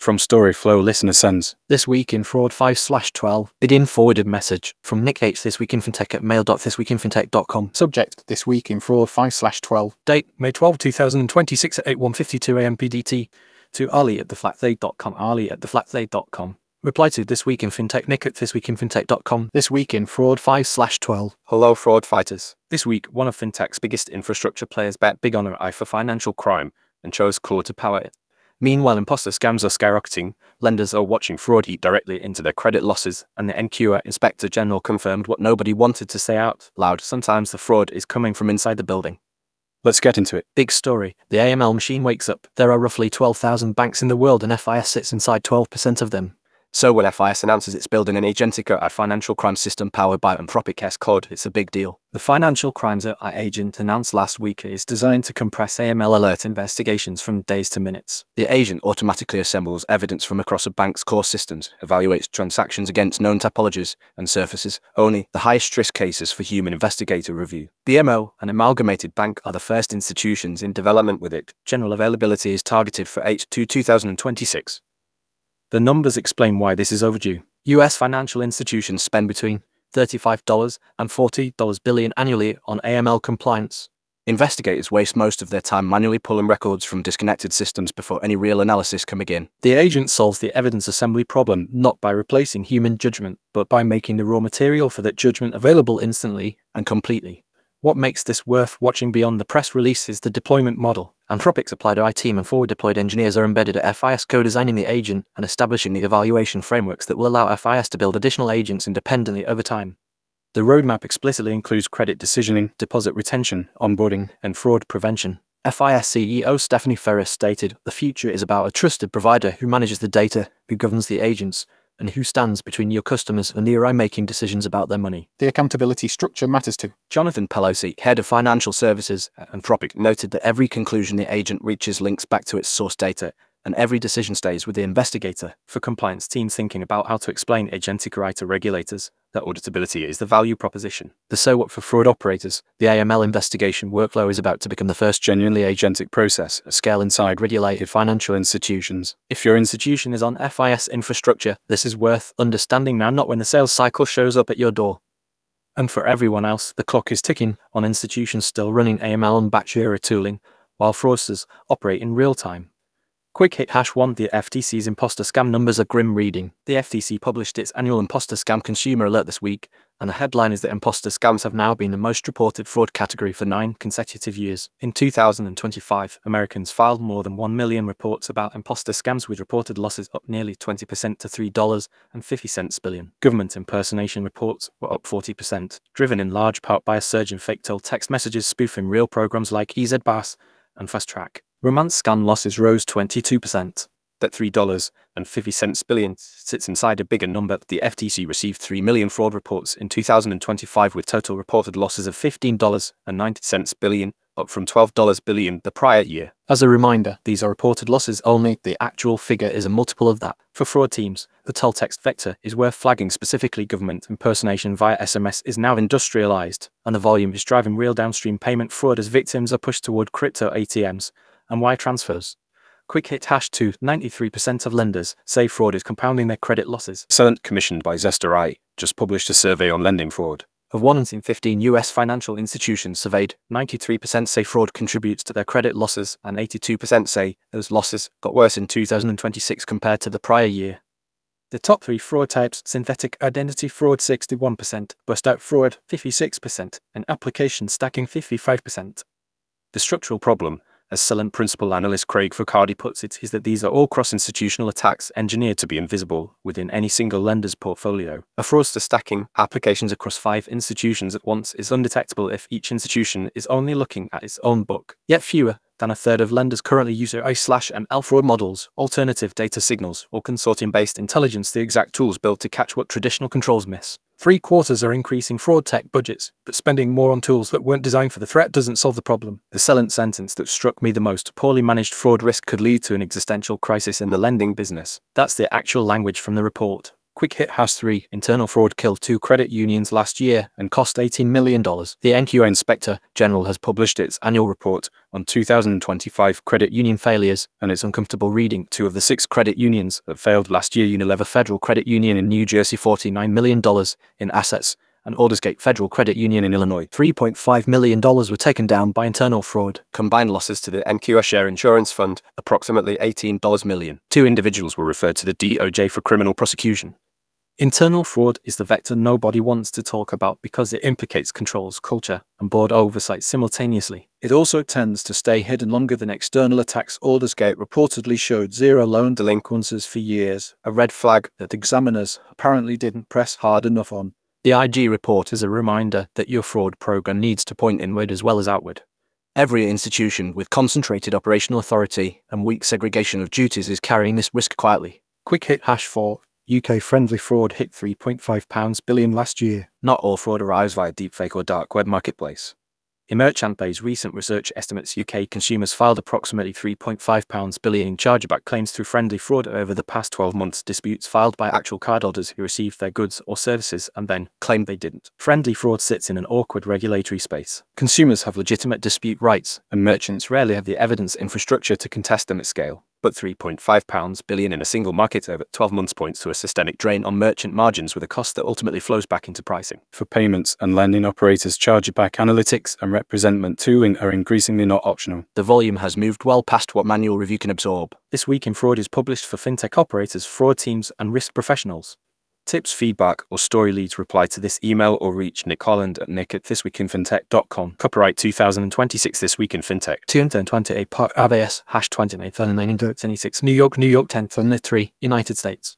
From Storyflow listener sends. This week in fraud 5/12. Begin forwarded message from Nick H. This week in fintech at mail.thisweekinfintech.com. Subject: This week in fraud 5/12. Date: May 12, 2026 at 81:52 a.m. PDT. To Ali at theflatfade.com. Ali at theflatfade.com. Reply to This Week in Fintech Nick at thisweekinfintech.com. This week in fraud 5/12. Hello, fraud fighters. This week, one of fintech's biggest infrastructure players bet big on her eye for financial crime and chose Claude to power it. Meanwhile, imposter scams are skyrocketing, lenders are watching fraud eat directly into their credit losses, and the NQA Inspector General confirmed what nobody wanted to say out loud: sometimes the fraud is coming from inside the building. Let's get into it. Big story. The AML machine wakes up. There are roughly 12,000 banks in the world and FIS sits inside 12% of them. So when FIS announces it's building an agentic AI financial crime system powered by Anthropic Claude, it's a big deal. The Financial Crimes AI agent announced last week is designed to compress AML alert investigations from days to minutes. The agent automatically assembles evidence from across a bank's core systems, evaluates transactions against known topologies, and surfaces only the highest risk cases for human investigator review. BMO and Amalgamated Bank are the first institutions in development with it. General availability is targeted for H2 2026. The numbers explain why this is overdue. U.S. financial institutions spend between $35 and $40 billion annually on AML compliance. Investigators waste most of their time manually pulling records from disconnected systems before any real analysis can begin. The agent solves the evidence assembly problem not by replacing human judgment, but by making the raw material for that judgment available instantly and completely. What makes this worth watching beyond the press release is the deployment model. Anthropic's applied AI team and forward-deployed engineers are embedded at FIS, co-designing the agent and establishing the evaluation frameworks that will allow FIS to build additional agents independently over time. The roadmap explicitly includes credit decisioning, deposit retention, onboarding, and fraud prevention. FIS CEO Stephanie Ferris stated, "The future is about a trusted provider who manages the data, who governs the agents, and who stands between your customers and the AI making decisions about their money." The accountability structure matters too. Jonathan Pelosi, head of financial services at Anthropic, noted that every conclusion the agent reaches links back to its source data, and every decision stays with the investigator. For compliance teams thinking about how to explain agentic AI to regulators, that auditability is the value proposition. The so what for fraud operators, the AML investigation workflow is about to become the first genuinely agentic process at scale inside regulated financial institutions. If your institution is on FIS infrastructure, this is worth understanding now, not when the sales cycle shows up at your door. And for everyone else, the clock is ticking on institutions still running AML and batch era tooling, while fraudsters operate in real time. Quick hit #1. The FTC's imposter scam numbers are grim reading. The FTC published its annual imposter scam consumer alert this week, and the headline is that imposter scams have now been the most reported fraud category for 9 consecutive years. In 2025, Americans filed more than 1 million reports about imposter scams, with reported losses up nearly 20% to $3.50 billion. Government impersonation reports were up 40%, driven in large part by a surge in fake-told text messages spoofing real programs like EZBass and Fast Track. Romance scam losses rose 22%. That $3.50 billion sits inside a bigger number. The FTC received 3 million fraud reports in 2025, with total reported losses of $15.90 billion, up from $12 billion the prior year. As a reminder, these are reported losses only. The actual figure is a multiple of that. For fraud teams, the tall text vector is worth flagging. Specifically, government impersonation via SMS is now industrialized, and the volume is driving real downstream payment fraud as victims are pushed toward crypto ATMs and wire transfers. Quick hit #2. 93% of lenders say fraud is compounding their credit losses. Celent, commissioned by Zestor, just published a survey on lending fraud. Of 1 in 15 U.S. financial institutions surveyed, 93% say fraud contributes to their credit losses, and 82% say those losses got worse in 2026 compared to the prior year. The top 3 fraud types: synthetic identity fraud 61%, bust-out fraud 56%, and application stacking 55%. The structural problem, as Celent principal analyst Craig Focardi puts it, is that these are all cross-institutional attacks engineered to be invisible within any single lender's portfolio. A fraudster stacking applications across 5 institutions at once is undetectable if each institution is only looking at its own book. Yet fewer than a third of lenders currently use AI/ML fraud models, alternative data signals, or consortium-based intelligence, the exact tools built to catch what traditional controls miss. 3/4 are increasing fraud tech budgets, but spending more on tools that weren't designed for the threat doesn't solve the problem. The Celent sentence that struck me the most: poorly managed fraud risk could lead to an existential crisis in the lending business. That's the actual language from the report. Quick hit #3. Internal fraud killed 2 credit unions last year and cost $18 million. The NQA Inspector General has published its annual report on 2025 credit union failures, and it's uncomfortable reading. 2 of the 6 credit unions that failed last year, Unilever Federal Credit Union in New Jersey, $49 million in assets, and Aldersgate Federal Credit Union in Illinois, $3.5 million were taken down by internal fraud. Combined losses to the NQA Share Insurance Fund, approximately $18 million. 2 individuals were referred to the DOJ for criminal prosecution. Internal fraud is the vector nobody wants to talk about because it implicates controls, culture, and board oversight simultaneously. It also tends to stay hidden longer than external attacks. Aldersgate reportedly showed 0 loan delinquencies for years, a red flag that examiners apparently didn't press hard enough on. The IG report is a reminder that your fraud program needs to point inward as well as outward. Every institution with concentrated operational authority and weak segregation of duties is carrying this risk quietly. Quick hit #4. UK-friendly fraud hit £3.5 billion last year. Not all fraud arrives via deepfake or dark web marketplace. Emerchant Bay's recent research estimates UK consumers filed approximately £3.5 billion in chargeback claims through friendly fraud over the past 12 months. Disputes filed by actual cardholders who received their goods or services and then claimed they didn't. Friendly fraud sits in an awkward regulatory space. Consumers have legitimate dispute rights, and merchants rarely have the evidence infrastructure to contest them at scale. But £3.5 billion in a single market over 12 months points to a systemic drain on merchant margins with a cost that ultimately flows back into pricing. For payments and lending operators, chargeback analytics and representment tooling are increasingly not optional. The volume has moved well past what manual review can absorb. This Week in Fraud is published for fintech operators, fraud teams, and risk professionals. Tips, feedback, or story leads, reply to this email or reach Nick Holland at nick@thisweekinfintech.com. Copyright 2026 This Week in Fintech. 228 Part ABS #29 New York 10th 3 United States.